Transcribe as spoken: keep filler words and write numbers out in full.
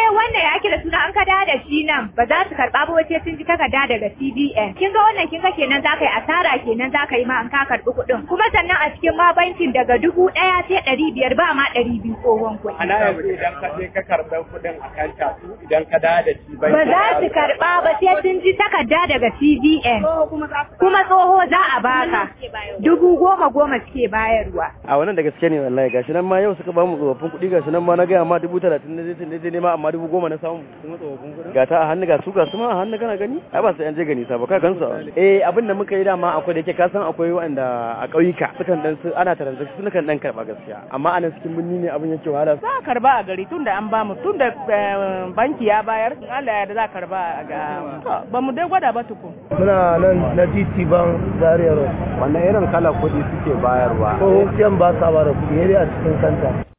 wannan ya kira suna an ka da da shi nan ba za su karba ba wace sun ji takarda daga C B N. Kin ga wannan kin ga kenan za ka yi asara kenan za ka yi ma an ka karbi kuɗin. Kuma sannan a cikin ma bankin daga dubu ɗaya sai ɗari biyar ba ma ɗari biyu tsohon kuɗi. Ana yanzu idan ka je ka karɓi kuɗin a kanta idan ka da da shi ba za su karɓa ba sai sun ji takarda daga C B N. Kuma tsoho za a baka dubu goma goma suke bayarwa. A wannan da gaske ne wallahi gashi nan ma yau suka ba mu tsofaffin kuɗi gashi nan ma na gaya ma dubu talatin na zai zai nema amma dubu goma na samu kuma tsofaffin kuɗi. Ga ta a hannu ga su ga su ma a hannu kana gani ai ba sai an je gani sa ba ka gansu. Eh abin da muka yi dama akwai da yake ka san akwai wanda a ƙauyuka sukan dan su ana transaction sukan dan karɓa gaskiya amma anan cikin birni ne abin yake wahala. Za a karba a gari tunda an bamu tunda banki ya bayar Allah ya da za a karba ga ba mu dai gwada ba tukun. Muna nan na G T Bank Zaria Road. Wannan irin kala kuɗi suke bayarwa. Ko ba sa ba da kuɗi a cikin kanta.